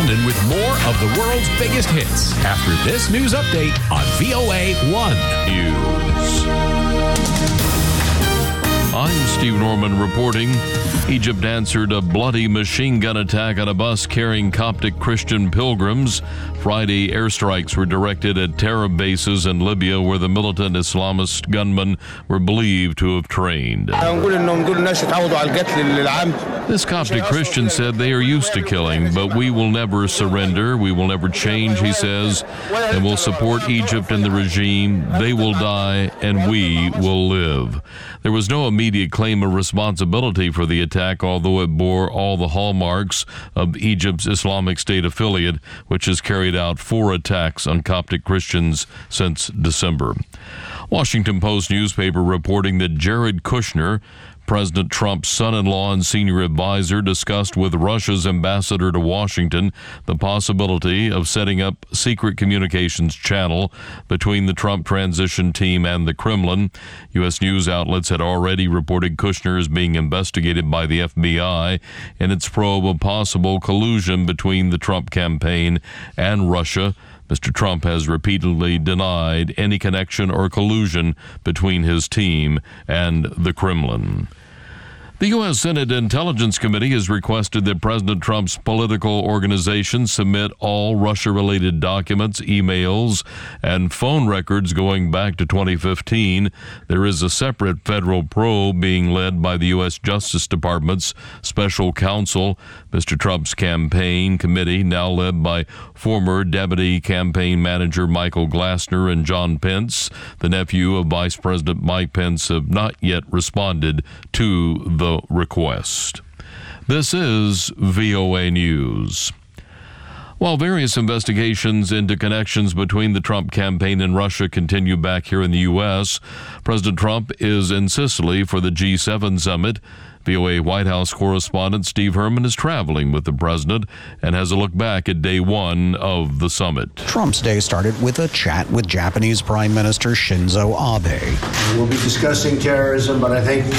London with more of the world's biggest hits after this news update on VOA 1 News. I'm Steve Norman reporting. Egypt answered a bloody machine gun attack on a bus carrying Coptic Christian pilgrims. Friday, airstrikes were directed at terror bases in Libya where the militant Islamist gunmen were believed to have trained. This Coptic Christian said they are used to killing, but we will never surrender. We will never change, he says, and will support Egypt and the regime. They will die, and we will live. There was no immediate claim of responsibility for the attack, although it bore all the hallmarks of Egypt's Islamic State affiliate, which has carried out 4 attacks on Coptic Christians since December. Washington Post newspaper reporting that Jared Kushner, President Trump's son-in-law and senior advisor, discussed with Russia's ambassador to Washington the possibility of setting up secret communications channel between the Trump transition team and the Kremlin. U.S. news outlets had already reported Kushner is being investigated by the FBI in its probe of possible collusion between the Trump campaign and Russia. Mr. Trump has repeatedly denied any connection or collusion between his team and the Kremlin. The U.S. Senate Intelligence Committee has requested that President Trump's political organization submit all Russia-related documents, emails, and phone records going back to 2015. There is a separate federal probe being led by the U.S. Justice Department's special counsel. Mr. Trump's campaign committee, now led by former Deputy Campaign Manager Michael Glassner and John Pence, the nephew of Vice President Mike Pence, have not yet responded to the request. This is VOA News. While various investigations into connections between the Trump campaign and Russia continue back here in the U.S., President Trump is in Sicily for the G7 summit. VOA White House correspondent Steve Herman is traveling with the president and has a look back at day one of the summit. Trump's day started with a chat with Japanese Prime Minister Shinzo Abe. We'll be discussing terrorism, but I think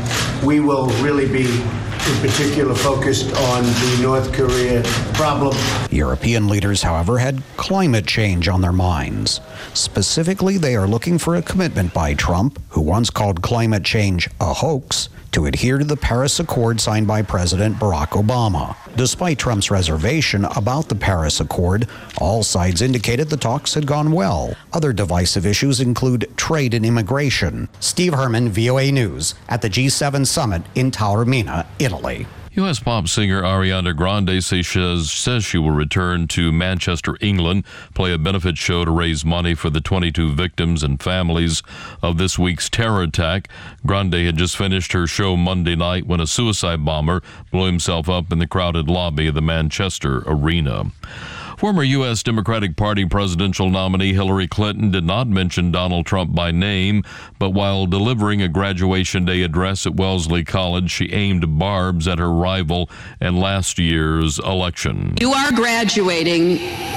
we will really be in particular focused on the North Korea problem. European leaders, however, had climate change on their minds. Specifically, they are looking for a commitment by Trump, who once called climate change a hoax, to adhere to the Paris Accord signed by President Barack Obama. Despite Trump's reservation about the Paris Accord, all sides indicated the talks had gone well. Other divisive issues include trade and immigration. Steve Herman, VOA News, at the G7 summit in Taormina, Italy. U.S. pop singer Ariana Grande says she will return to Manchester, England, play a benefit show to raise money for the 22 victims and families of this week's terror attack. Grande had just finished her show Monday night when a suicide bomber blew himself up in the crowded lobby of the Manchester Arena. Former U.S. Democratic Party presidential nominee Hillary Clinton did not mention Donald Trump by name, but while delivering a graduation day address at Wellesley College, she aimed barbs at her rival in last year's election. You are graduating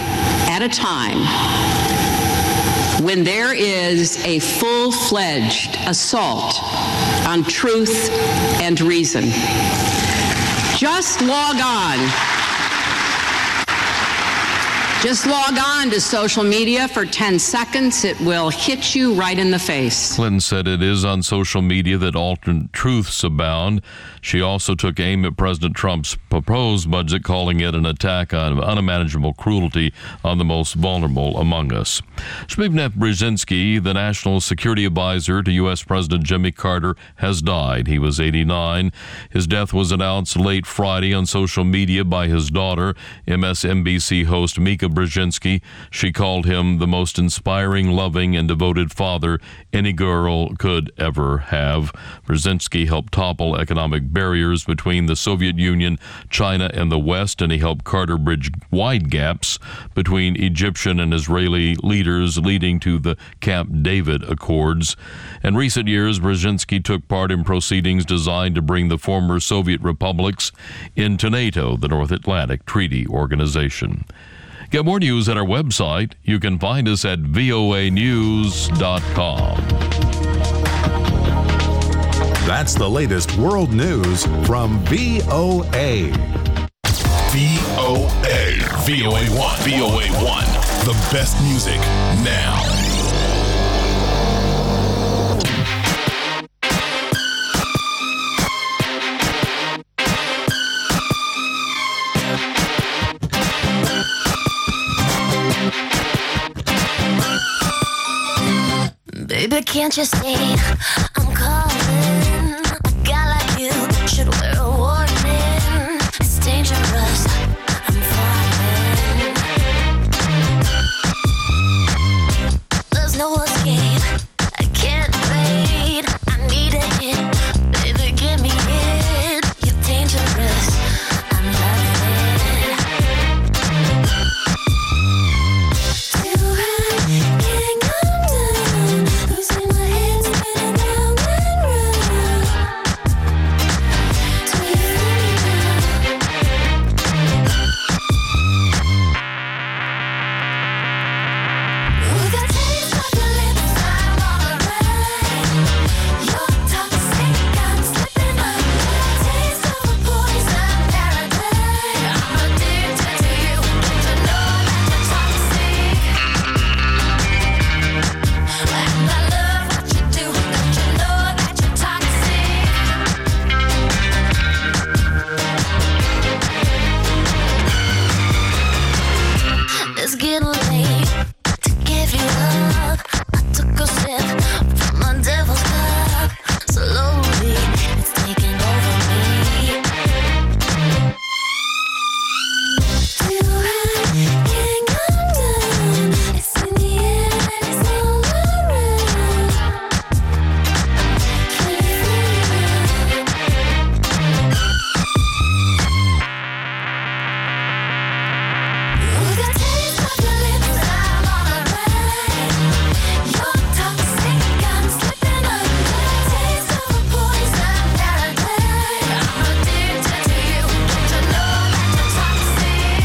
at a time when there is a full-fledged assault on truth and reason. Just log on to social media for 10 seconds. It will hit you right in the face. Clinton said it is on social media that alternate truths abound. She also took aim at President Trump's proposed budget, calling it an attack on unimaginable cruelty on the most vulnerable among us. Zbigniew Brzezinski, the national security advisor to U.S. President Jimmy Carter, has died. He was 89. His death was announced late Friday on social media by his daughter, MSNBC host Mika Brzezinski. She called him the most inspiring, loving, and devoted father any girl could ever have. Brzezinski helped topple economic barriers between the Soviet Union, China, and the West, and he helped Carter bridge wide gaps between Egyptian and Israeli leaders, leading to the Camp David Accords. In recent years, Brzezinski took part in proceedings designed to bring the former Soviet republics into NATO, the North Atlantic Treaty Organization. Get more news at our website. You can find us at voanews.com. That's the latest world news from VOA. VOA. VOA1. VOA1. The best music now. Baby, can't you see I'm calling? A guy like you should wear a warning. It's dangerous, I'm falling. There's no escape, I can't wait. I need a hit, baby, give me it. You're dangerous, I'm loving it. Too high, can't come down. Losing my head, spinning round and round. Do you Ooh, the taste of your lips, I'm on a ride. You're toxic, I'm slipping under. Taste of a poison paradise. I'm addicted to you. Don't you know that you're toxic? And I love what you do. Don't you know that you're toxic? It's getting late to give you up. I took a sip from my devil's cup. Slowly, it's taking over me. Too high, can't come down. It's in the air and it's all around. Can you feel it? Ooh, the taste of your lips, I'm on a ride. You're toxic, I'm slipping under. Taste of a poison paradise. I'm addicted to you. Don't you know that you're toxic?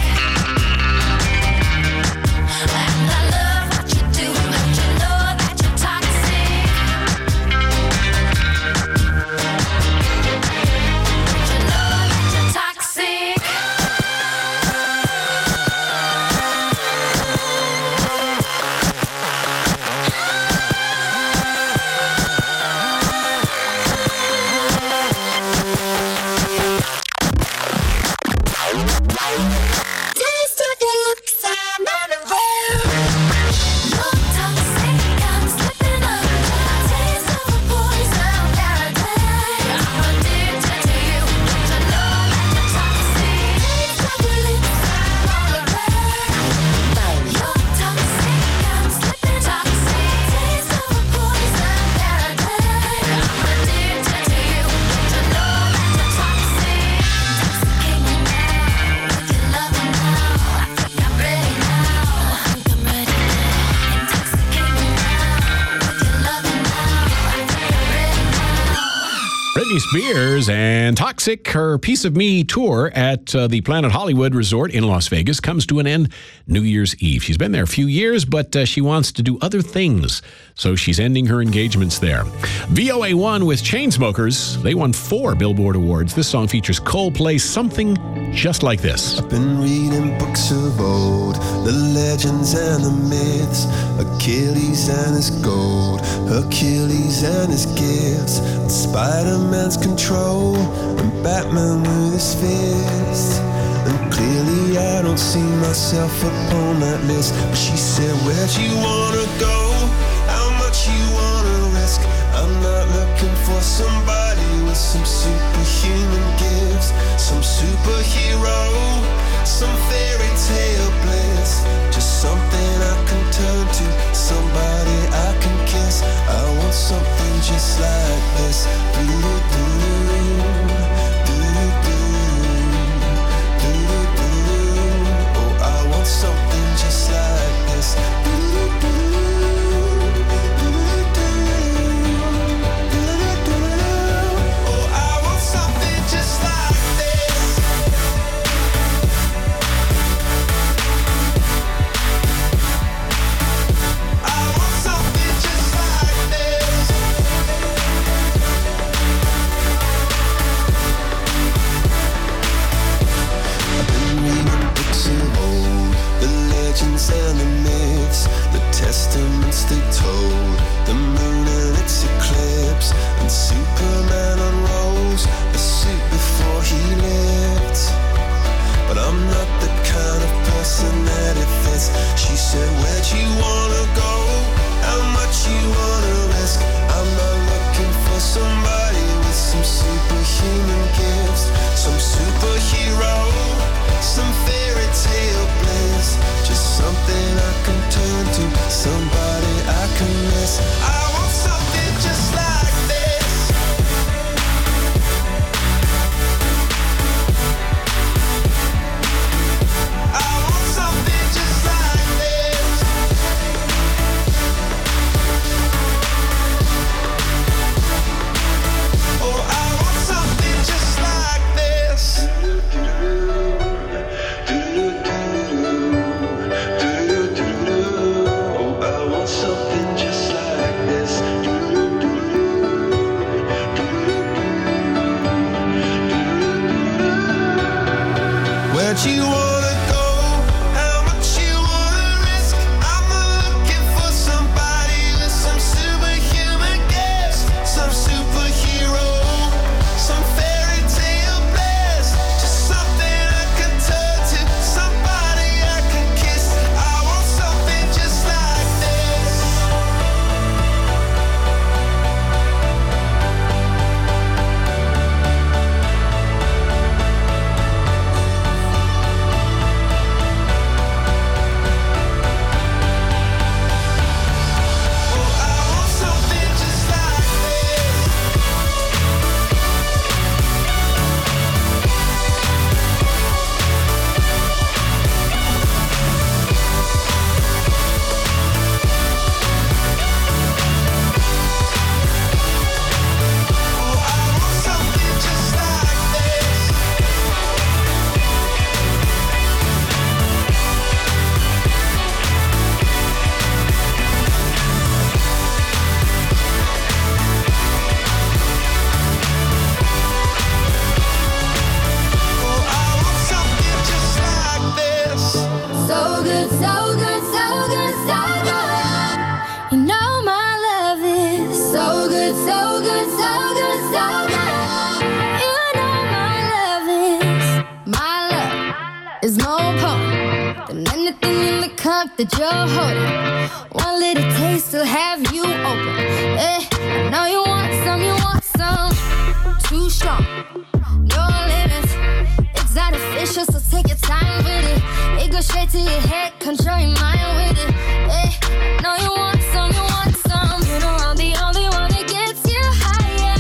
And I love what you do. Don't you know that you're toxic? Don't you know that you're toxic? Taste of your lips, I'm on a roll. You're toxic, I'm slipping under. Taste of a poison paradise. I'm addicted to you. Don't you know that you're toxic? Taste of your lips, I'm on a roll. You're toxic, I'm slipping toxic. Taste of a poison paradise. I'm addicted to you. Don't you know that you're toxic? Intoxicating me now with your loving now. I think I'm ready now. I think I'm ready now. Intoxicating me now with your loving now. I think I'm ready now. Britney Spears and Toxic, her Piece of Me tour at the Planet Hollywood Resort in Las Vegas comes to an end New Year's Eve. She's been there a few years, but she wants to do other things, so she's ending her engagements there. VOA1 with Chainsmokers. They won 4 Billboard Awards. This song features Coldplay, Something Just Like This. Been reading books of old, the legends and the myths, Achilles and his gold, Hercules and his gifts, and Spider-Man's control, and Batman with his fist. And clearly I don't see myself upon that list. But she said, where'd you wanna go? How much you wanna risk? I'm not looking for somebody with some superhuman gifts, some superhero, some fairy tale bliss. Just something I can turn to, somebody I can kiss. I want something just like this. Oh, I want something just like this. Oh, I want something just like this. legends and the myths, the testaments they told, the moon and its eclipse, and Superman unrolls a suit before he lived. But I'm not the kind of person that it fits. She said, where'd you wanna go? How much you wanna risk? I'm not looking for somebody with some superhuman gifts, some superhero, some fairy tale bliss, just something I can turn to, somebody I can miss. I want something just like this. I want something just like this. Oh, I want something just like this. Oh, I want something just like this. Where'd you wanna go? How much you wanna risk? I'm looking for somebody with some superhuman gifts, some superhero, some fairy tale bliss, just something I can turn to, somebody I can kiss. I want something just like this. Oh, I want something just like this. Oh, I want something just like this. Oh, I want something just like this. So good, so good, so good, so good. You know my love is so good, so good, so good, so good. You know my love is more potent than anything in the cup that you're holding. One little taste will have you open. I know you want some, too strong. No limits. It's artificial, so take your time with it. It goes straight to your head, control your mind with it. I know you want some, You know I'm the only one that gets you higher,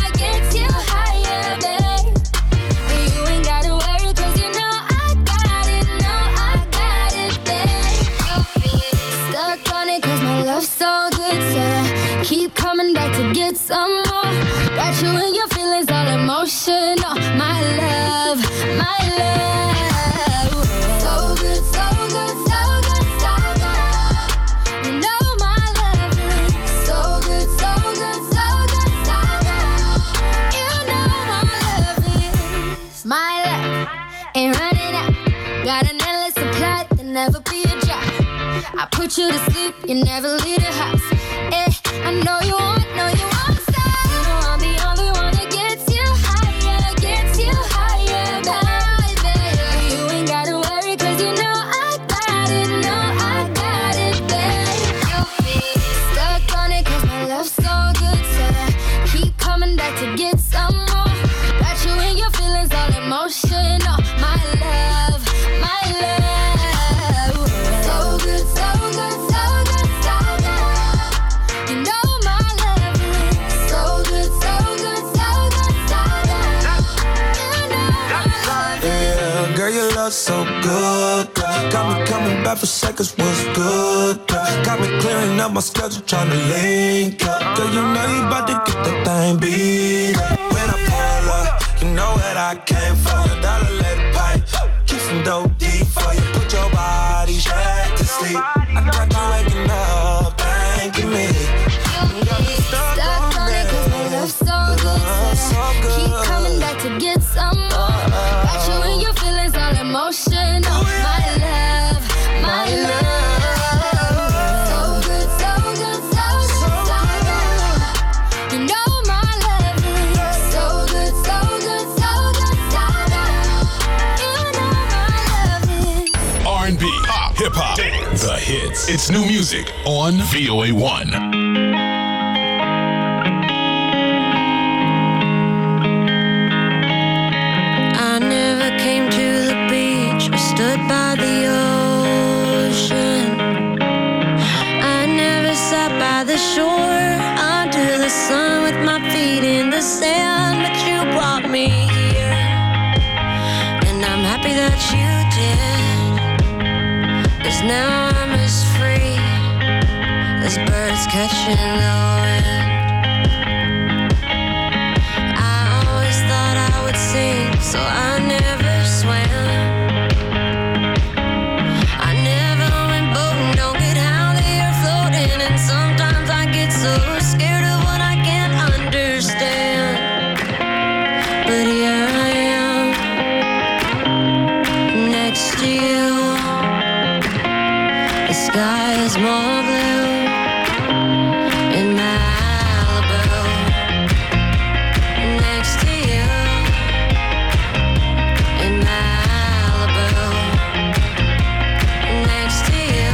babe. And you ain't gotta worry, 'cause you know I got it, babe. Stuck on it 'cause my love's so good, so I keep coming back to get some more. Got you in your feelings, all emotional. My love, my love. So good, so good, so good, so good. You know my love is so good, so good, so good, so good. You know my love is my love. Ain't running out. Got an endless supply, there'll never be a drop. I put you to sleep, you never leave the house. I know you want some. You know I'm the only one that gets you higher, baby. You ain't gotta worry, 'cause you know I got it, babe. Stuck on it 'cause my love's so good, so I keep coming back to get some more. Got you in your feelings, all emotional. My love, my love. So good, so good, so good, so good. You know my love is so good, so good, so good, so good. You know my love is. Yeah, girl, your love so good, girl. Got me coming back for seconds, what's good, girl. Got me clearing up my schedule, trying to link up. Girl, you know you about to get that thing beat up. When I pull up, you know what I came for. $1 let it pipe, keep some dope deep for you. Put your body straight to sleep. I got you waking up, thanking me. Stuck on it 'cause my love's so good, so I keep coming back to get some more. Got you in your feelings, all emotional. My love, my love. R&B, pop, hip-hop, dance, the hits. It's new music on VOA1. I never came to the beach or stood by the ocean. I never sat by the shore under the sun with my feet in the sand, but you brought me here, and I'm happy that you did, 'cause now I'm as free as birds catching the wind. I always thought I would sing, so I never swam. I never went boating, don't get out there floating, and sometimes I get so scared of what I can't understand. But here I am, next to you. The sky is more blue in Malibu. Next to you in Malibu. Next to you.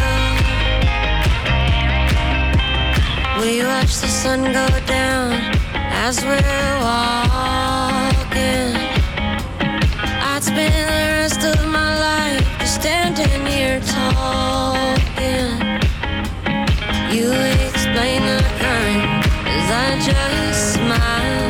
We watch the sun go down as we're walking. I'd spend the rest of my life just standing here talking. You explain the current as I just smile,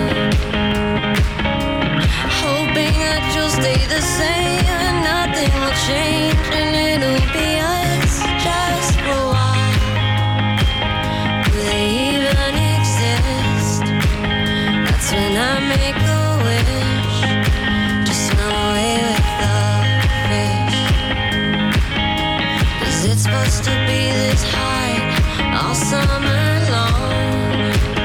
hoping that you'll stay the same and nothing will change, and it'll be us just for a while. Do they even exist? That's when I make a wish, just swim away with the fish. 'Cause it's supposed to be this high all summer long.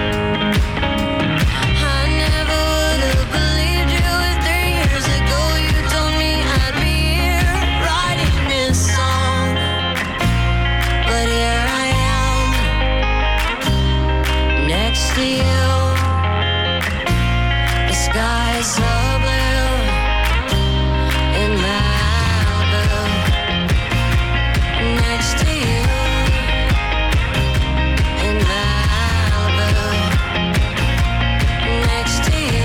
I never would have believed you if 3 years ago you told me I'd be here writing this song. But here I am, next to you. The sky is so blue in Malibu. Next to you in Malibu. Next to you.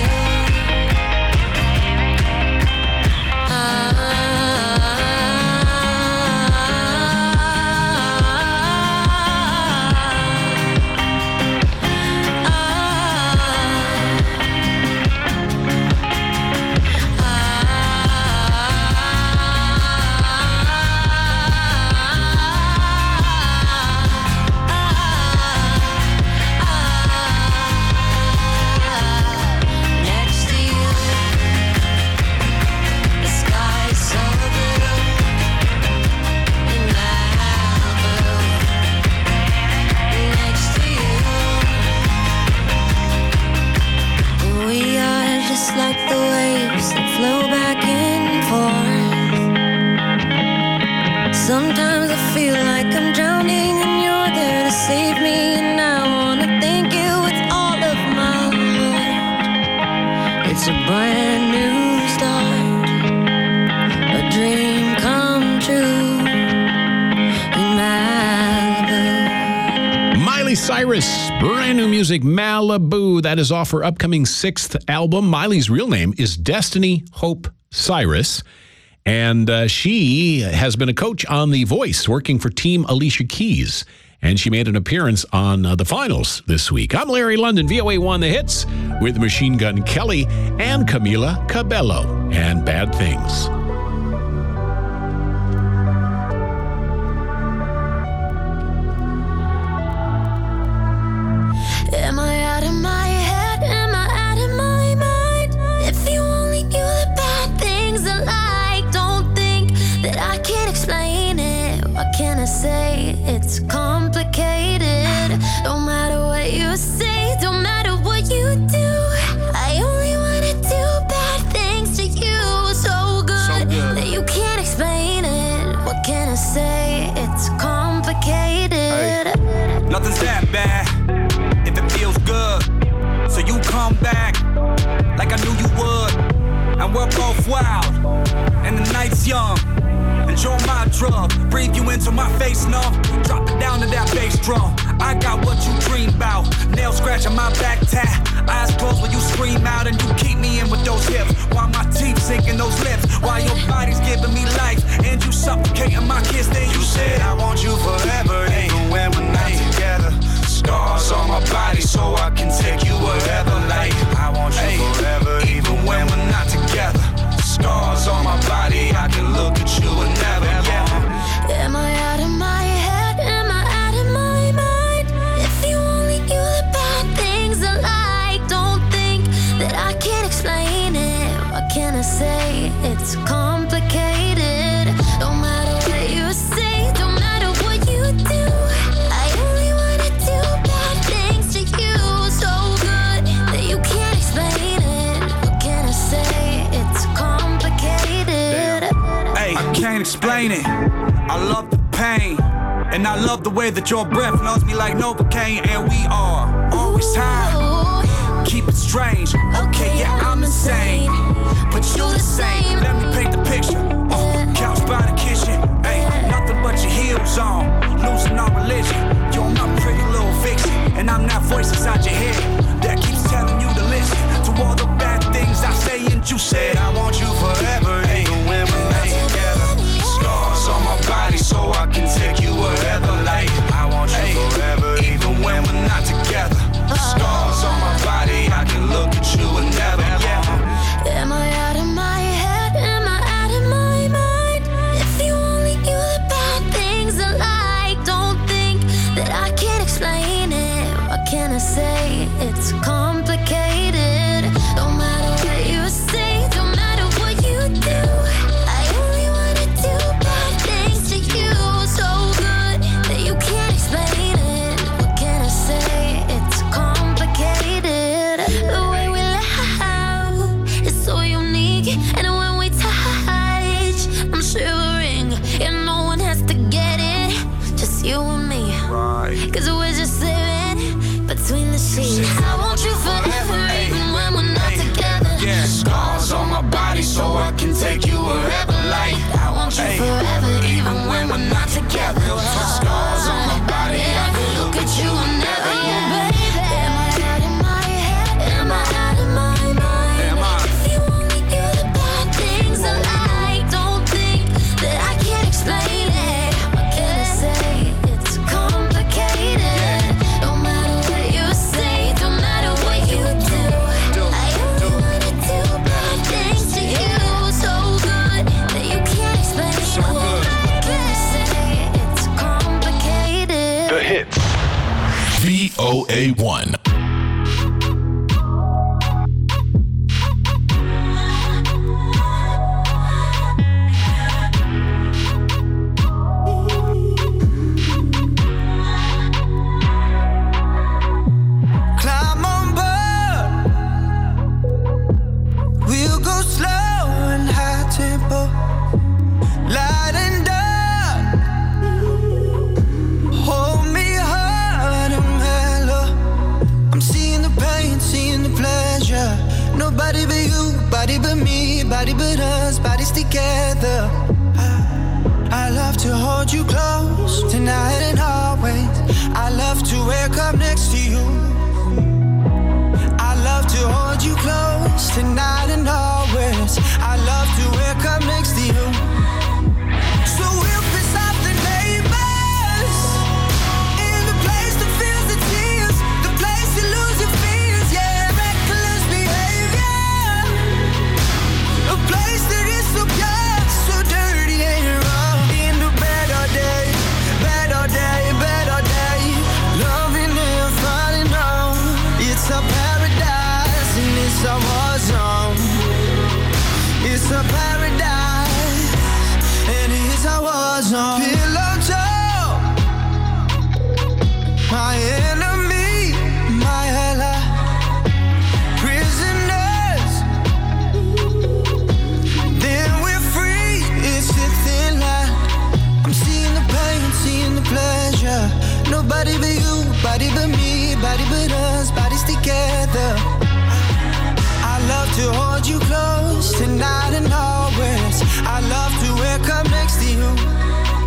Next to you. The sky is so blue in Malibu. Next to you. We are just like the waves that flow back and forth. Sometimes I feel like I'm drowning and you're there to save me, and I wanna thank you with all of my heart. It's a brand new start, a dream come true in Malibu. Miley Cyrus, brand new music, Malibu. That is off her upcoming 6th album. Miley's real name is Destiny Hope Cyrus, and she has been a coach on The Voice, working for Team Alicia Keys, and she made an appearance on the finals this week. I'm Larry London, VOA1 The Hits, with Machine Gun Kelly and Camila Cabello, and Bad Things. Am I out of my head? Am I out of my mind? If you only knew the bad things I like, don't think that I can't explain it. What can I say? It's complicated. Don't matter what you say, don't matter what you do. I only wanna do bad things to you. So good that you can't explain it. What can I say? It's complicated. Nothing's that bad if it feels good. So you come back like I knew you would. And we're both wild and the night's young. Enjoy my drink. drug. Breathe you into my face, numb. Drop it down to that bass drum. I got what you dream about. Nail scratching my back tat. Eyes closed when you scream out and you keep me in with those hips. While my teeth sinking those lips. While your body's giving me life and you suffocating my kiss. Then you said I want you forever, even when we're not together. Scars on my body so I can take you wherever. Like I want you forever, even when we're not together. Scars on my body, I can look at you and never. Am I out of my head? Am I out of my mind? If you only knew the bad things I like, don't think that I can't explain it. What can I say? It's complicated. No matter what you say, no matter what you do, I only wanna do bad things to you, so good that you can't explain it. What can I say? It's complicated. Hey, I can't explain it. I love the pain, and I love the way that your breath knows me like Novocaine. And we are always high. Keep it strange. Okay, yeah, I'm insane, but you the same. Let me paint the picture. Couch by the kitchen. Hey, nothing but your heels on. Losing our religion. You're my pretty little fiction, and I'm that voice inside your head that keeps telling you to listen to all the bad things I say. And you said I want you forever, even when we're not together. Scars on my body so I can take you wherever. Like I want you forever, even when we're not together. Scars on my body, I can look at you and never. Am I out of my head? Am I out of my mind? If you only knew the bad things I like, don't think that I can't explain it. What can I say? It's complicated. No matter what you say, no matter what you do, I only wanna do bad things to you, so good that you can't explain it. What can I say? It's complicated. The way we laugh is so unique, and when we touch, I'm shivering, and no one has to get it, just you and me. Cause we're just living between the sheets. I want you forever, even when we're not together. Yeah, scars on my body so I can take you wherever. Like I want you forever, even when we're not together. Scars on my body, I can look at you and never. Am I out of my head? Am I out of my mind? If you only knew the bad things I like, don't think that I can't explain it. What can I say? It's complicated. No matter what you say, no matter what you do, I only wanna do bad things to you, so good that you can't explain it. What can I say? It's complicated. The hits. VOA1. Climb on board. We'll go slow and high tempo, light and dark. Hold me hard and mellow. I'm seeing the pain, seeing the pleasure. Nobody but you, body but me, body but us, bodies together. I love to hold you close tonight and always. I love to wake up next to you. I love to hold you close tonight and always. I love to wake up next to you. So we'll piss off the neighbors in the place that feels the tears, the place you lose your fears, yeah, reckless behavior, a place that is so pure, so dirty and wrong. In the bed all day, bed all day, bed all day, loving and falling on. It's a paradise and it's a war zone. It's a paradise and it's a war zone. Pillow talk, my enemy, my ally. Prisoners, then we're free. It's a thin line. I'm seeing the pain, seeing the pleasure. Nobody but you, body but me, body but us, bodies together. I love to hold you close tonight and always. I love to wake up next to you.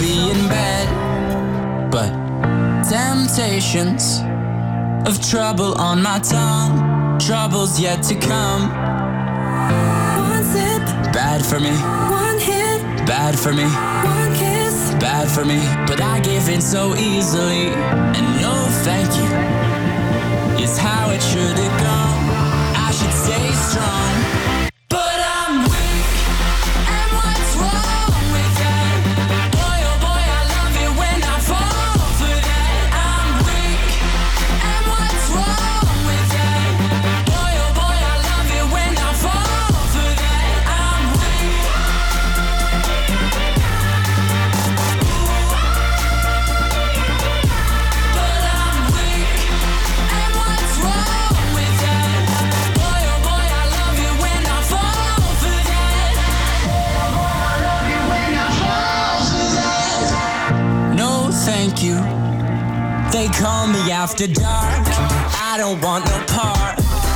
be in bed, but temptations of trouble on my tongue, trouble's yet to come. One sip, Bad for me, one hit, bad for me, one kiss. bad for me, but I give in so easily. And no thank you is how it should have gone. I should stay strong, but I'm weak. And what's wrong with that? Boy, oh boy, I love it when I fall for that. I'm weak. And what's wrong with that? Boy, oh boy, I love it when I fall for that. I'm weak. But I'm weak. And what's wrong with that? Boy, oh boy, I love it when I fall for that. No, thank you. They call me after dark. I don't want no part.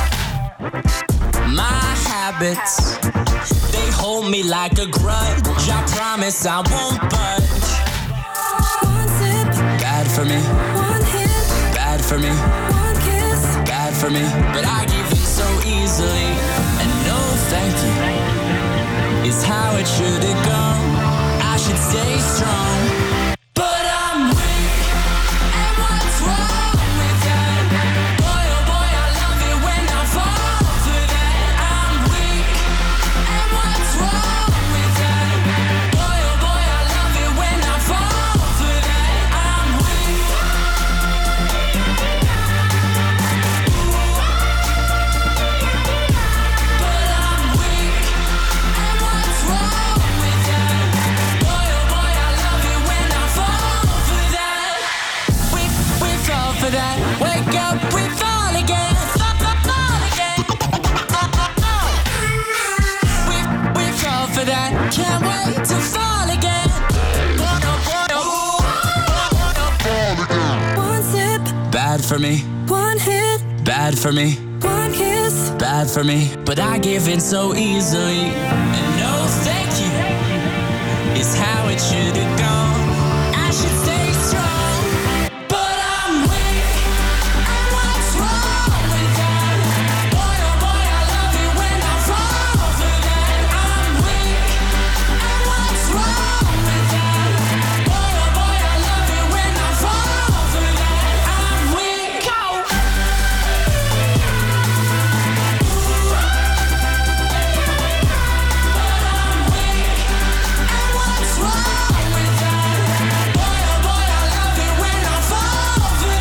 My habits, they hold me like a grudge. I promise I won't budge. One sip, Bad for me, one hit, bad for me, one kiss. bad for me, but I give in so easily. And no thank you is how it should have gone. I should stay strong, but I'm weak. And what's wrong with that? Boy, oh boy, I love it when I fall for that. I'm weak. And what's wrong with that? Boy, oh boy, I love it when I fall for that. I'm weak. But I'm weak. And what's wrong with that? Boy, oh boy, I love it when I fall for that. We fall for that. Wake up, we fall again. Fall again. We fall for that. Can't wait to fall again. One sip, Bad for me, one hit, bad for me, one kiss. bad for me, but I give in so easily. And no thank you is how it should have gone. I should stay strong, but I'm weak. And what's wrong with that? Boy, oh boy, I love it when I fall for that. I'm weak. And what's wrong with that? Boy, oh boy, I love it when I fall for that. I'm weak. What's wrong with that? Boy, oh boy, I love it when I fall for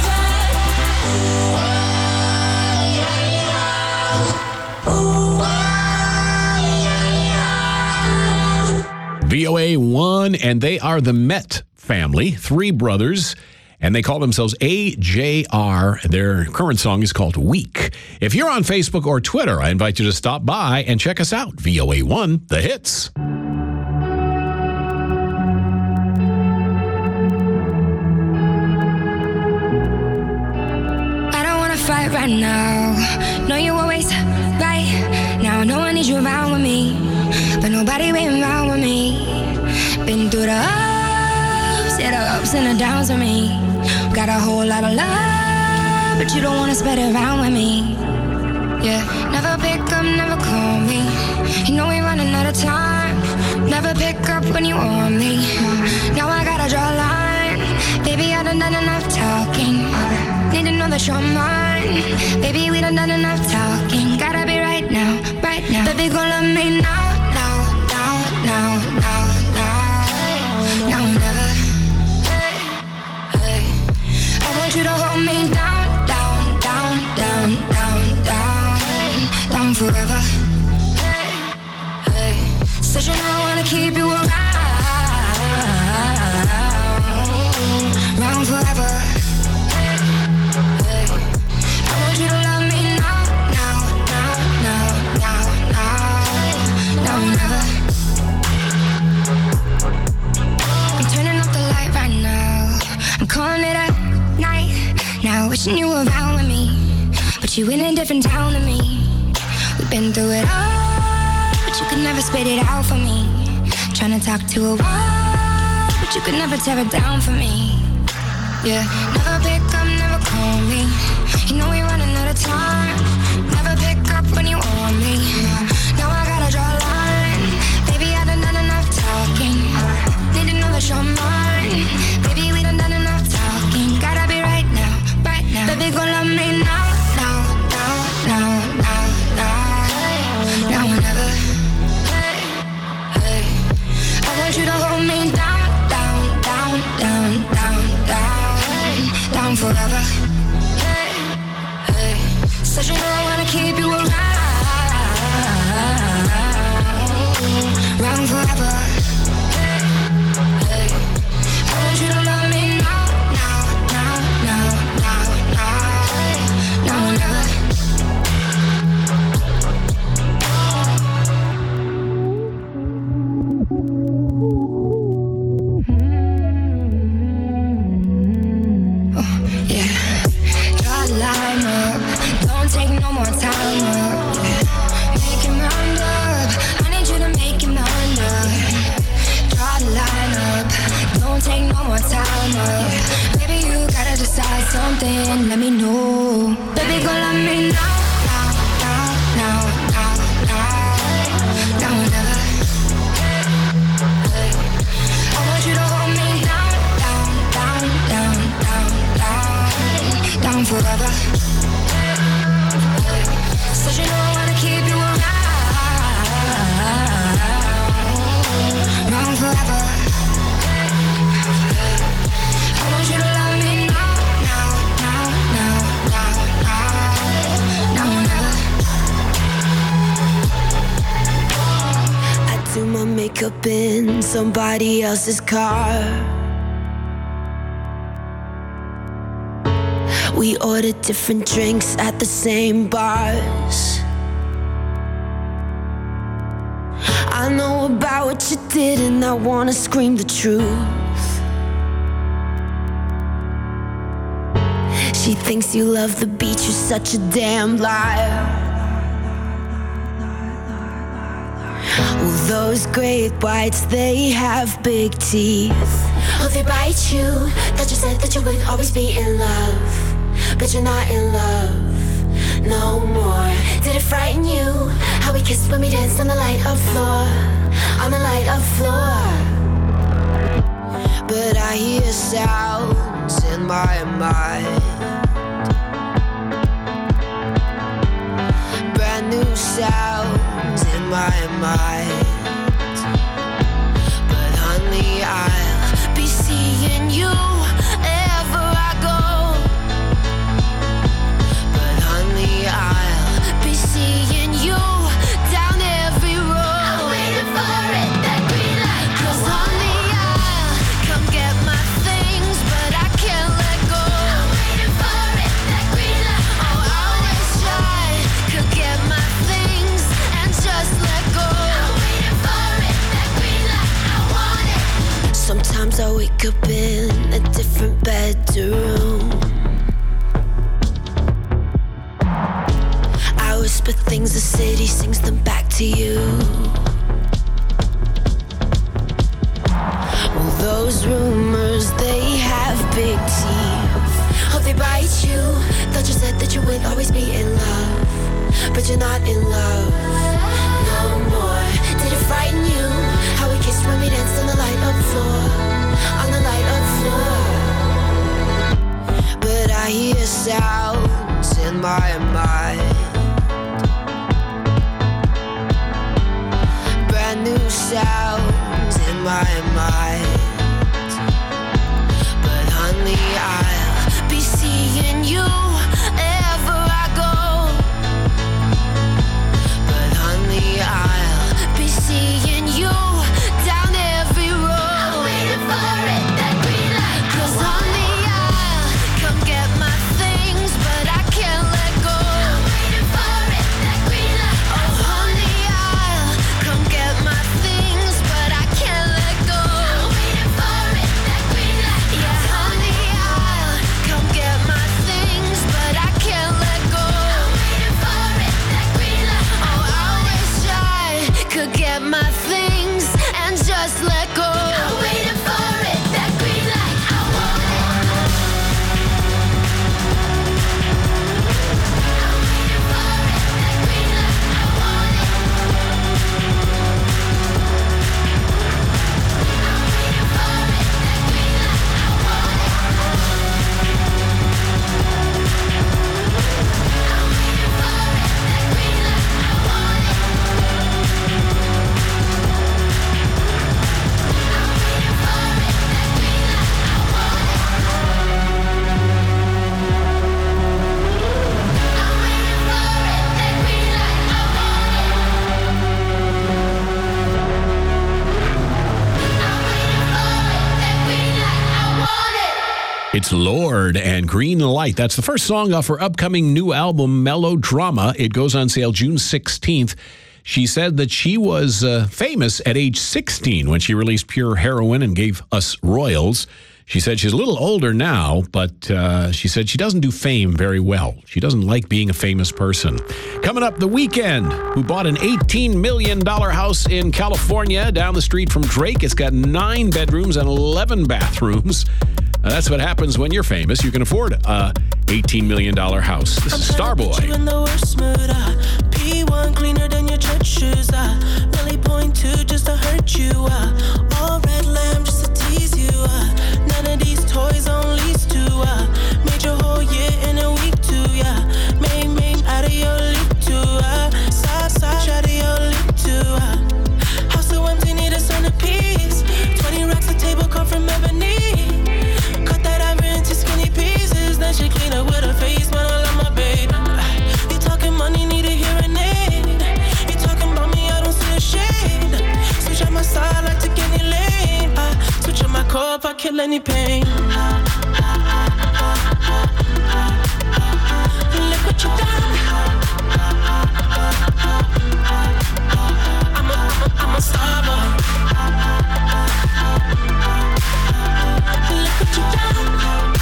that. VOA1, and they are the Met family, three brothers, and they call themselves AJR. Their current song is called Weak. If you're on Facebook or Twitter, I invite you to stop by and check us out. VOA1, the hits. I don't wanna fight right now. No, you always right now. No one needs you around with me, but nobody been around with me. Been through the ups and the downs with me. Got a whole lot of love, but you don't wanna spread it around with me. Yeah, never pick up, never call me. You know we running out of time. Never pick up when you want me. Now I gotta draw a line. Baby, I done enough talking. Need to know that you're mine. Baby, we done enough talking. Gotta be right now, right now. Baby, gon' love me now, now, now, now, now, now, now, never. Hey, hey. I want you to hold me down, down, down, down, down, down, down forever. Hey, hey. Said you know I wanna keep you around forever. Hey, I want you to love me now, now, now, now, now, now, now, never. I'm turning off the light right now. I'm calling it a night. Now wishing you were around with me, but you in a different town than me. We've been through it all, but you could never spit it out for me. Trying to talk to a wall, but but you could never tear it down for me. Yeah, never pick up, never call me. You know we're running out of time. Never pick up when you want me. Now I gotta draw a line. Baby, I done enough talking. Need to know that you're mine. Baby, we done enough talking. Gotta be right now, right now. Baby, go love me now, now, now, now, now, now. Now or never. Hey, hey. I want you to hold me down, down, down, down, down, down, down forever. Hey, hey. Said you know I wanna keep you around forever. Hey, hey. I want you to love me now, now, now, now, now, now, now or never. Line up, don't take no more time up. Make your mind up, I need you to make your mind up. Draw the line up, don't take no more time up. Baby, you gotta decide something, let me know. Baby, go love me now, now, now, now, now, now, now or never. Hey, I want you to hold me down, down, down, down, down, down, down forever. Said you know I wanna keep you around forever. I want you to love me now, now, now, now, now, now or never. I do my makeup in somebody else's car. We ordered different drinks at the same bars. I know about what you did and I wanna scream the truth. She thinks you love the beach, you're such a damn liar. Well, those great whites, they have big teeth. Oh, they bite you. That you said that you would always be in love. But you're not in love no more. Did it frighten you? How we kissed when we danced on the light of floor. On the light of floor. But I hear sounds in my mind. Brand new sounds in my mind. But honey, I'll be seeing you ever I go. I'll be seeing you down every road. I'm waiting for it, that green light. 'Cause on the aisle, come get my things, but I can't let go. I'm waiting for it, that green light. Oh, I wish I could get my things and just let go. I'm waiting for it, that green light. I want it. Sometimes I wake up in a different bedroom. Whisper things, the city sings them back to you. Well, those rumors, they have big teeth. Oh, they bite you. Thought you said that you would always be in love. But you're not in love no more. Did it frighten you? How we kissed when we danced on the light of floor. On the light of floor. But I hear sounds in my mind. New sounds in my mind. But honey, I'll be seeing you ever I go. But honey, I'll be seeing you down every road. I'm waiting for it, that green light. 'Cause on the aisle, come get my things, but I can't let go. I'm waiting for it, that green light. Oh, on the aisle, come get my things, but I can't let go. I'm waiting for it, that green light. Yeah, on the aisle, come get my things, It's Lord and Green Light. That's the first song off her upcoming new album, Melodrama. It goes on sale June 16th. She said that she was famous at age 16 when she released Pure Heroin and gave us royals. She said she's a little older now, but she said she doesn't do fame very well. She doesn't like being a famous person. Coming up, The Weeknd, who bought an $18 million house in California down the street from Drake. It's got 9 bedrooms and 11 bathrooms. That's what happens when you're famous. You can afford a $18 million house. This is Starboy. You in the worst mood, P1 cleaner than your church shoes, really point to just to hurt you, all red lamb just to tease you, none of these toys on lease to, made your whole year in a week too, main out of your league too, side out of your league too, house so empty need a centerpiece, 20 racks a table come from ebony. Then she clean up with her face, man, I love my baby. You talking money, need a hearing aid. You talking about me, I don't see a shade. Switch on my side, like take any lane. Switch on my core if I kill any pain. Look what you done. I'm a star boy. Look what you done.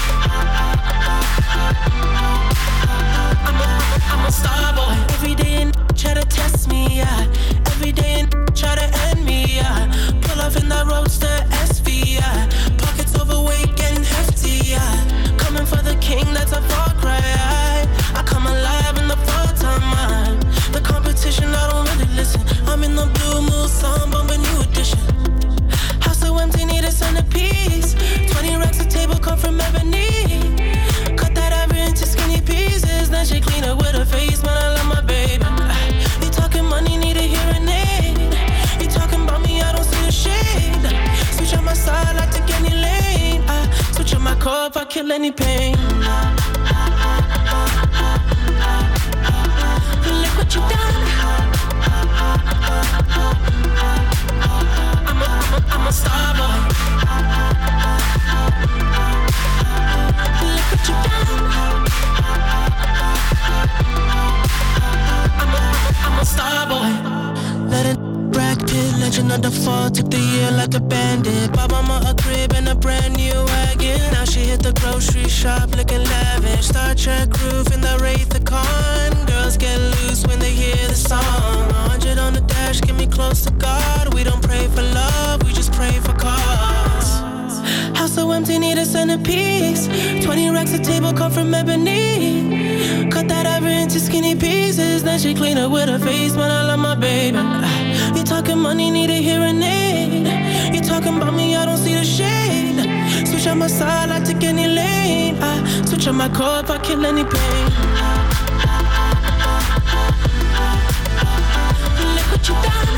I'm a star boy. Every day and try to test me, every day and try to end me, pull off in that roadster SV, pockets overweight getting hefty, coming for the king, that's a far cry, I come alive in the fall time, the competition, I don't really listen, I'm in the blue moon, song bumping new edition, house so empty, need a centerpiece, 20 racks a table come from ebony, cut that ivory into skinny pieces, then she clean up with her face, man, I love my baby. You talking money, need a hearing aid. You talking about me, I don't see a shade. Switch on my side, I take any lane. Switch on my core if I kill any pain. Look what you done. I'm a star boy. Look what you done. I'm a star boy. Let it Brad Pitt, legend of the fall. Took the year like a bandit. Bought mama a crib and a brand new wagon. Now she hit the grocery shop looking lavish. Star Trek roof in the Wraith the Con. Girls get loose when they hear the song. 100 on the dash, get me close to God. We don't pray for love, we just pray for cause. House so empty, need a centerpiece. 20 racks a table come from ebony. Cut that ivory into skinny pieces. Then she clean up with her face, man, I love my baby. You talking money, need a hearing aid. You talking about me, I don't see the shade. Switch on my side, I take any lane. Switch on my core if I kill any pain. Look what you done.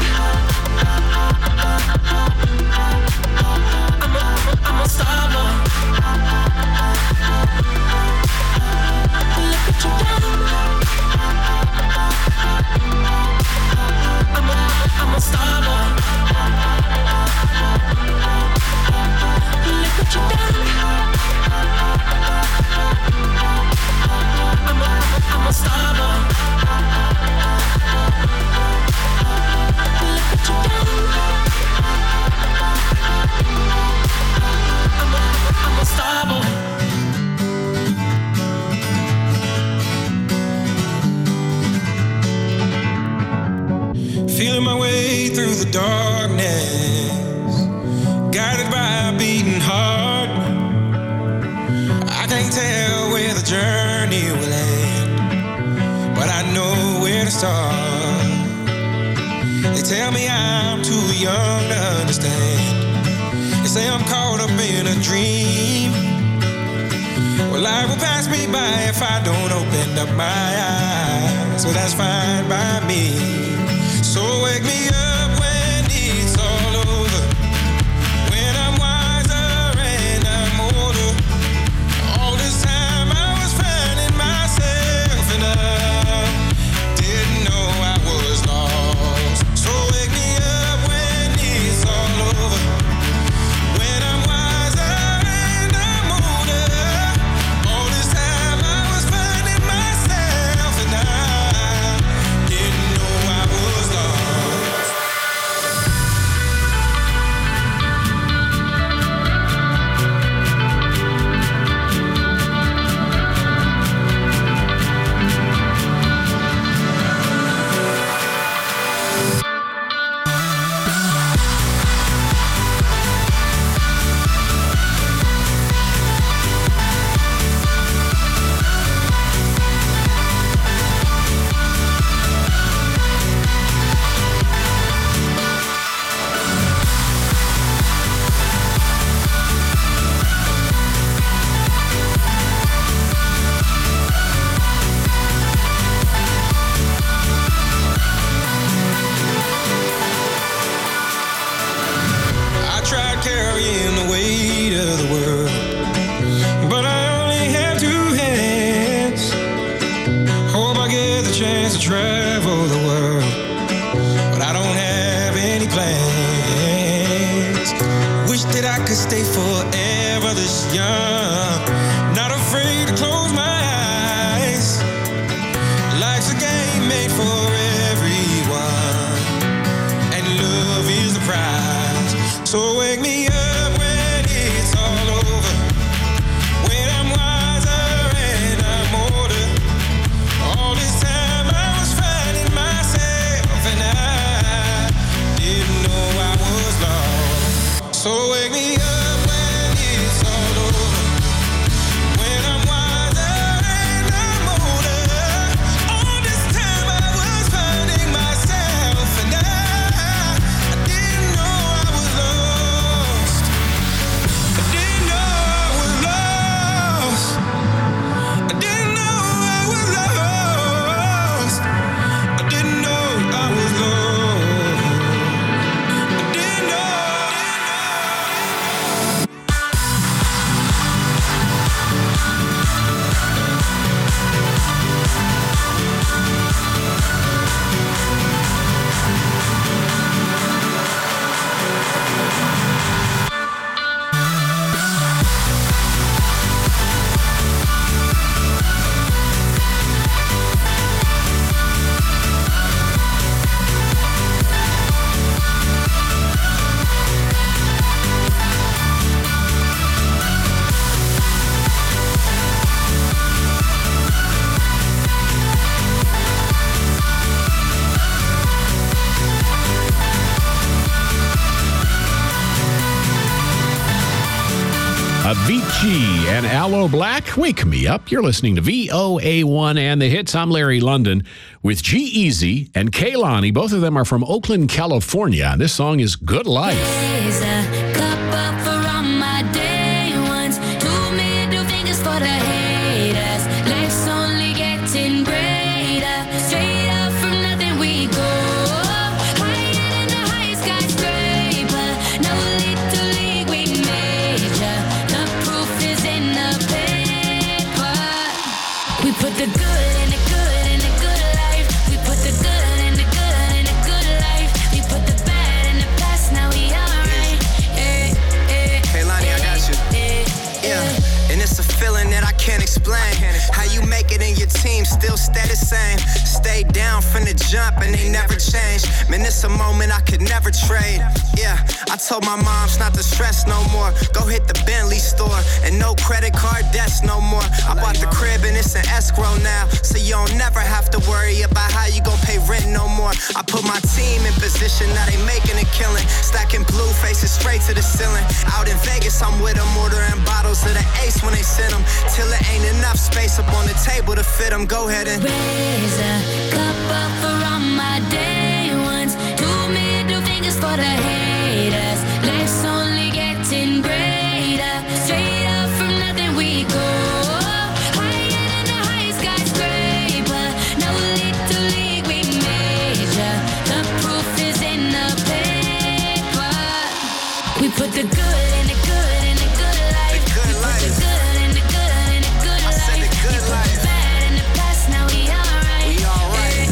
I'm a star boy. Look what you done. I'm a star boy. Look what you done. I'm a star boy. Look what you done. I'm a star boy. Feeling my way through the darkness, guided by a beating heart. I can't tell where the journey will end, but I know where to start. They tell me I'm too young to understand. They say I'm caught up in a dream. Well, life will pass me by if I don't open up my eyes. So that's fine by me. So wake me up when it's all over, when I'm wiser and I'm older. All this time I was finding myself and I didn't know I was lost. So wake me up when it's all over, when I'm wiser and I'm older. carrying the weight of the world. But I only have 2 hands. Hope I get the chance to travel the world, but I don't have any plans. Wish that I could stay forever this young, not afraid to close my eyes. Life's a game made for everyone, and love is the prize. So wake me up when it's all over, when I'm wiser and I'm older. All this time I was finding myself, and I didn't know I was lost. So wake me up when it's all over, when I'm wiser and I'm older. All this time I was finding myself, and I didn't know I was lost. I didn't know I was lost. I didn't know I was lost. I didn't know I was lost. I didn't know. Avicii and Aloe Black, Wake Me Up. You're listening to VOA1 and the hits. I'm Larry London with G-Eazy and Kehlani. Both of them are from Oakland, California. And this song is Good Life. Raise a cup up for all my day ones. 2 middle fingers for the haters. Life's only getting greater. Straight up from nothing we go. Higher than the highest skyscraper. No little league we major. The proof is in the paper. We put the good in the good in the good life. We put the good in the good in the good life. We put the bad in the past. Now we alright. Kehlani, I got you. Yeah, and it's a feeling that I can't explain. How you make it in your team still stay the same. Stay down from the jump and they never change. Man, it's a moment I could never trade. Yeah, I told my moms not to stress no more. Go hit the Bentley store and no credit card debts no more. I bought the crib and it's an escrow now, so you don't never have to worry about how you gon' pay rent no more. I put my team in position, now they making a killing. Stacking blue faces straight to the ceiling. Out in Vegas, I'm with them, ordering bottles of the Ace when they send them. Till it ain't enough space up on the table to fit them. Go ahead and raise a cup up for all my day ones. 2 middle fingers for the haters. Life's only getting greater. Straight up from nothing we go. Higher than the highest skyscraper. No little league we major. The proof is in the paper. We put the good in the good in the good life. The good life. We put the good in the good in the good life. I said the good life. We put the bad in the past. Now we alright. We alright.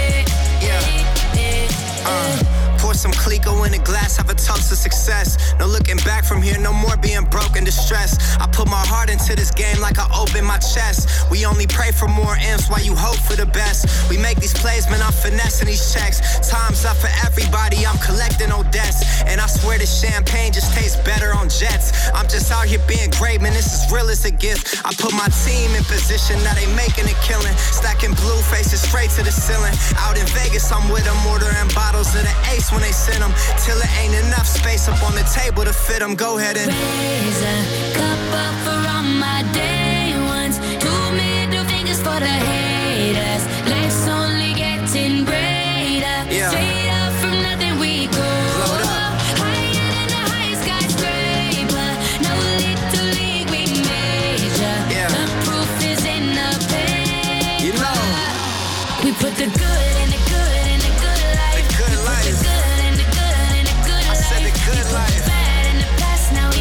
Pour some Clico in a glass, have a toast to success. No looking back from here, no more being broke and distressed. I put my heart into this game like I open my chest. We only pray for more M's while you hope for the best. We make these plays, man, I'm finessing these checks. Time's up for everybody, I'm collecting no debts. And I swear this champagne just tastes better on jets. I'm just out here being great, man, this is real as a gift. I put my team in position, now they making a killing. Stacking blue faces straight to the ceiling. Out in Vegas, I'm with them, ordering bottles of the Ace when they send them. Till it ain't enough space up on the table to fit them. Go ahead and raise a cup up for all my day ones. 2 middle fingers for the haters. Life's only getting greater. Yeah. Straight up from nothing we go. Load up. Higher than the highest skyscraper. No little league we major. Yeah. The proof is in the paper. You know. We put the good in the good in the good life. The good We put life. the good in the good in the good I said the life. good We put life. the bad in the past. Now we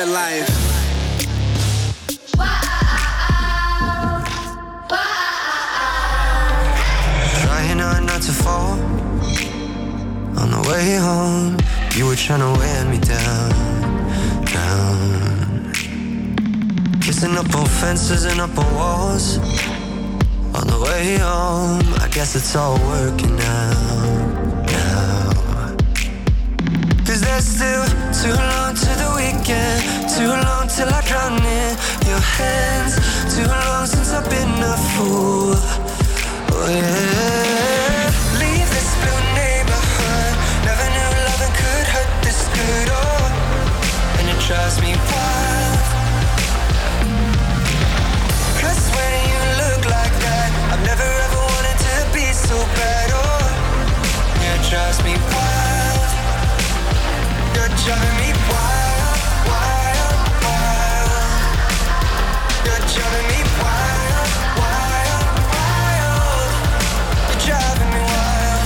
good life. Trying hard not to fall. On the way home, you were trying to wear me down. Kissing up on fences and up on walls. On the way home, I guess it's all working out now. 'Cause there's still too long to the weekend, too long till I drown in your hands, too long since I've been a fool. Oh yeah. Leave this blue neighborhood. Never knew loving could hurt this good. Oh, and it drives me wild. 'Cause when you look like that, I've never ever wanted to be so bad. Oh, yeah, it drives me wild. You're driving me wild, wild, wild. You're driving me wild, wild, wild. You're driving me wild.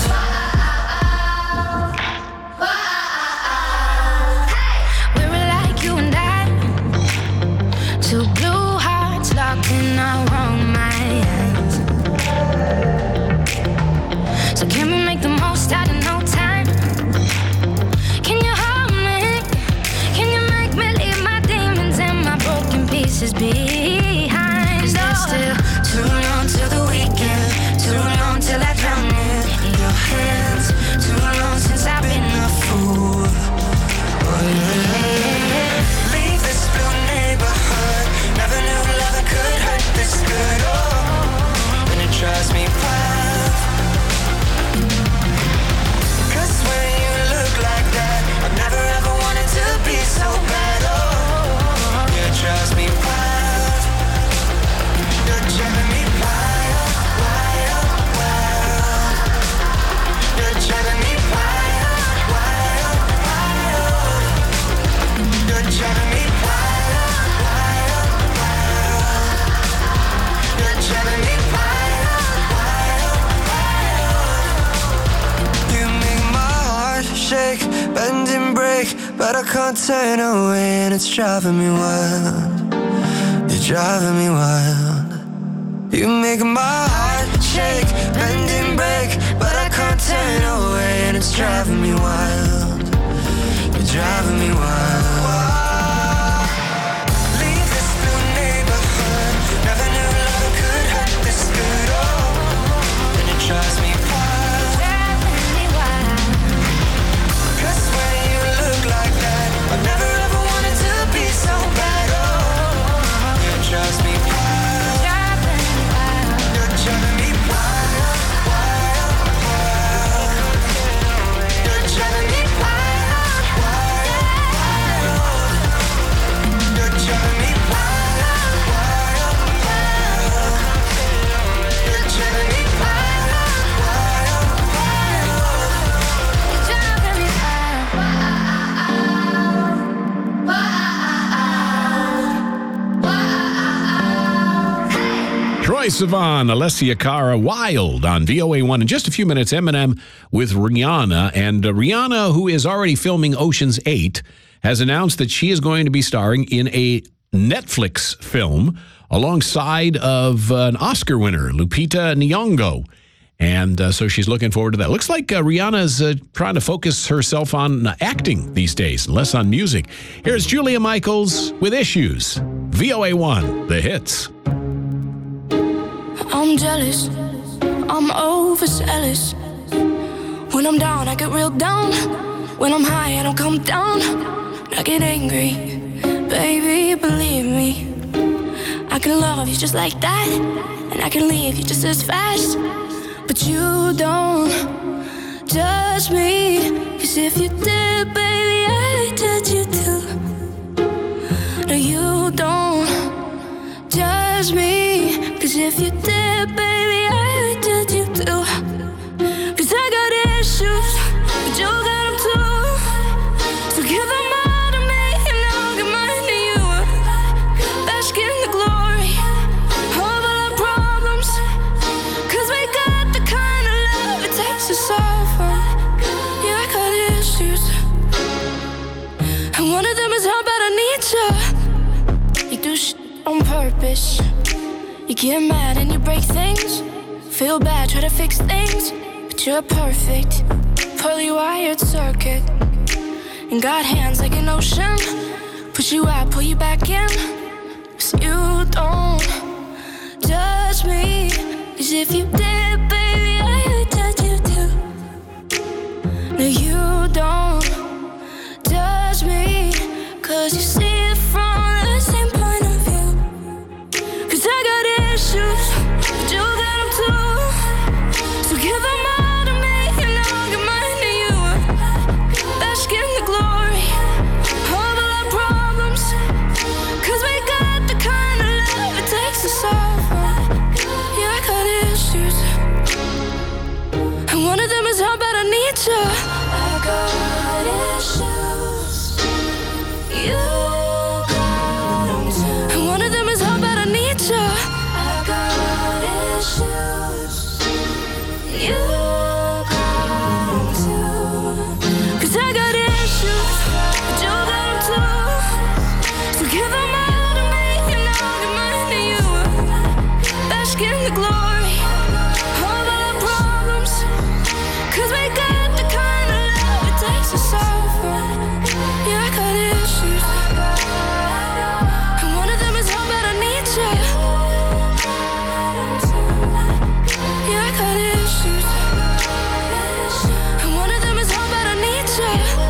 We were like you and I, two blue hearts locked in our own minds. So can we make the most out of no time? Can you hold me? Can you make me leave my demons and my broken pieces behind? 'Cause there's still too long till the weekend, too long till I drown in your hands, too long since I've been a fool. Oh yeah. Leave this blue neighborhood. Never knew loving could hurt this good. Oh, and it drives me wild. 'Cause when you look like that, I've never ever wanted to be so bad. Oh, yeah, it drives me wild. You're driving me wild, wild, wild. You're driving me wild, wild, wild. You're driving me wild, wild, wild. You're driving me wild, wild, wild. You make my heart shake, bend and break, but I can't turn away, and it's driving me wild. You're driving me wild. You make my heart shake, bend and break, but I can't turn away, and it's driving me wild. You're driving me wild. Leave this blue neighborhood. Never knew love could hurt this good. Oh, and it drives me wild. Cause when you look like that, I've never ever wanted to be so bad. Oh, it drives me wild. You're driving me wild, wild, wild. You're driving me wild, wild, wild. You're driving me wild, wild, wild. You're driving me wild, wild, wild. You're driving me Troye Sivan, Alessia Cara, Wild on VOA1. In just a few minutes, Eminem with Rihanna. And Rihanna, who is already filming Ocean's 8, has announced that she is going to be starring in a Netflix film alongside of an Oscar winner, Lupita Nyong'o. And so she's looking forward to that. Looks like Rihanna's trying to focus herself on acting these days, and less on music. Here's Julia Michaels with Issues. VOA1, the hits. I'm jealous, I'm overzealous. When I'm down, I get real down. When I'm high, I don't come down. I get angry, baby, believe me. I can love you just like that, and I can leave you just as fast. But you don't judge me, 'cause if you did, baby, I judge you too. No, you don't judge me, 'cause if you did, baby, I judge you too. 'Cause I got issues, but you got them too. So give them all to me, and I'll give mine to you. Bask in the glory of all our problems, 'cause we got the kind of love it takes to solve them. Yeah, I got issues, and one of them is how bad I need you. selfish. You get mad and you break things. Feel bad, try to fix things. But you're perfect, poorly wired circuit. And got hands like an ocean. Push you out, pull you back in. 'Cause you don't judge me. 'Cause if you did, baby, I would judge you too. No, you don't judge me. 'Cause you see it from the same point of view. 'Cause I got issues, but you got them too. So give them all to me and I'll give mine to you. Bask in the glory of all our problems. 'Cause we got the kind of love it takes to solve them. Yeah, I got issues, and one of them is how bad I need you. I got issues, you got them too. And one of them is how bad I need you. I got issues, you got them too. 'Cause I got issues, but you got them too. So give them all to me and I'll give mine to you. Bask in the glory of all our problems. 'Cause we got the kind of love it takes to solve them. Yeah, I got issues, and one of them is how bad I need you. Yeah, I got issues, and one of them is how bad I need you.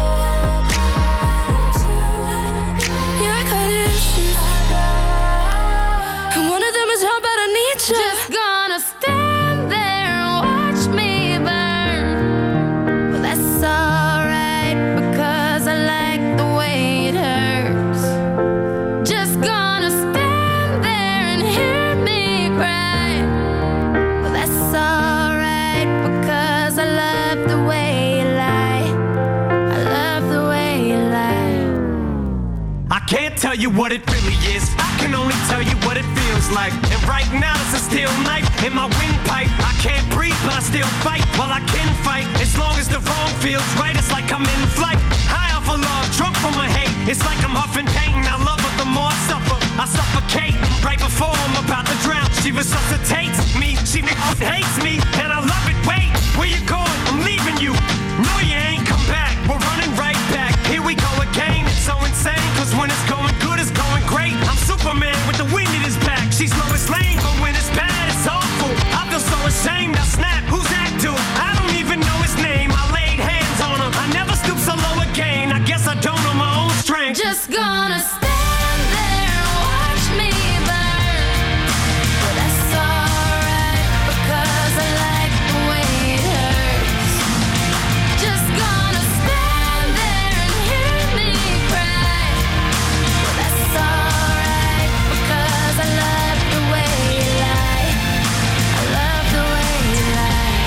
Yeah, I got issues, and one of them is how bad I need you. Just gonna stand there and watch me burn. Well, that's alright because I like the way it hurts. Just gonna stand there and hear me cry. Well, that's alright because I love the way you lie. I love the way you lie. I can't tell you what it really is. I can only tell you what it feels like. And right now it's a steel knife in my windpipe. I can't breathe, but I still fight. Well, I can fight as long as the wrong feels right. It's like I'm in flight, high off of love, drunk from my hate. It's like I'm huffing pain. I love her the more I suffer. I suffocate right before I'm about to drown. She resuscitates me. She hates me, and I love it. Wait, where you going? I'm leaving you. No, you ain't come back. We're running right back. Here we go again. It's so insane, 'cause when it's going good, it's going great. I'm Superman with the wind in his back. She's Lois Lane, but when it's bad, it's awful. I feel so ashamed. I snap. Who's that dude? I don't even know his name. I laid hands on him. I never stoop so low again. I guess I don't know my own strength. Just gonna stand there and watch me burn. Well, that's alright because I like the way it hurts. Just gonna stand there and hear me cry. Well, that's alright because I love the way you lie. I love the way you lie.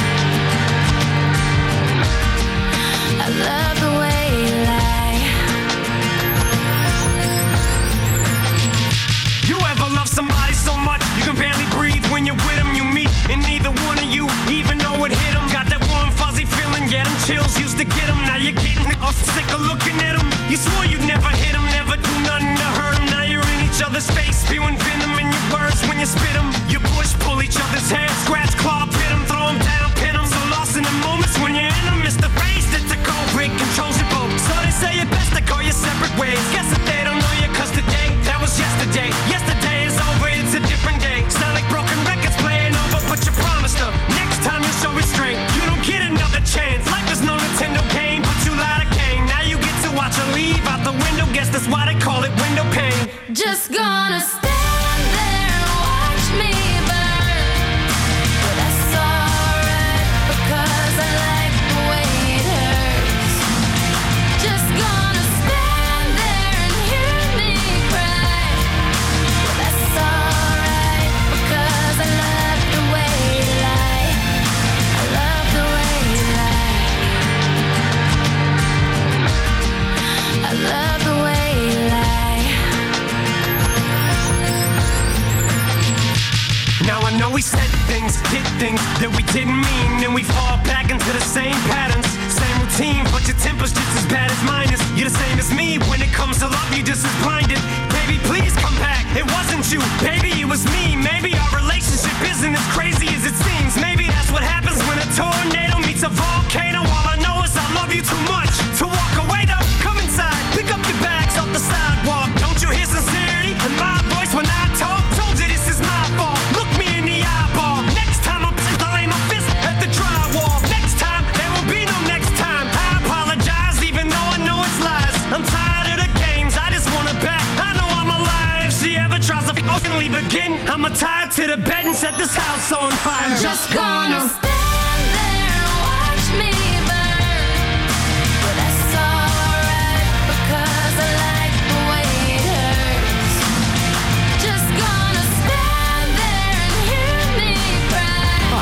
I love the way you lie. You ever love somebody so much you can barely breathe when you're with them? You meet, and neither one of you even know it hit them. Got that warm fuzzy feeling, yeah, them chills used to get them. Now you're getting sick of looking at them. You swore you'd never hit them, never do nothing to hurt them. Now you're in each other's face, spewing venom in your words when you spit them. You push, pull each other's hair, scratch, claw, pit them, throw them down, pin them. So lost in the moments when you're in them, it's the phrase that the cold break controls your boat. So they say it best to go your separate ways. Guess that they don't know you, 'cause today, that was yesterday. Yesterday is over, it's a different day. Sound like broken records playing over, but you promised her next time you'll show restraint. You don't get another chance. Life is no Nintendo game, but you lied again. Now you get to watch her leave out the window. Guess that's why they call it window pane. Just gonna stand there and watch me burn. Well, that's alright because I like the way it hurts. Just gonna stand there and hear me cry. Well, that's alright because I love the way you lie. I love the way you lie. I love the way you lie. Now I know we said things, did things that we didn't mean, and we fall back into the same patterns, same team, but your temper's just as bad as mine is. You're the same as me. When it comes to love, you're just as blinded. Baby, please come back. It wasn't you, baby, it was me. Maybe our relationship isn't as crazy as it seems. Maybe that's what happens when a tornado meets a volcano. All I know is I love you too much to walk away though. Come inside, pick up your bags off the sidewalk. Don't you hear sincerity in my voice when I talk? Told you this is my fault. Look me in the eyeball. Next time I'll lay my fist at the drywall. Next time, there will be no next time. I apologize even though I know it's lies. I'm tired of the games, I just want it back. I know I'm alive. If she ever tries to fucking leave again, I'ma tie her to the bed and set this house on fire. Just gonna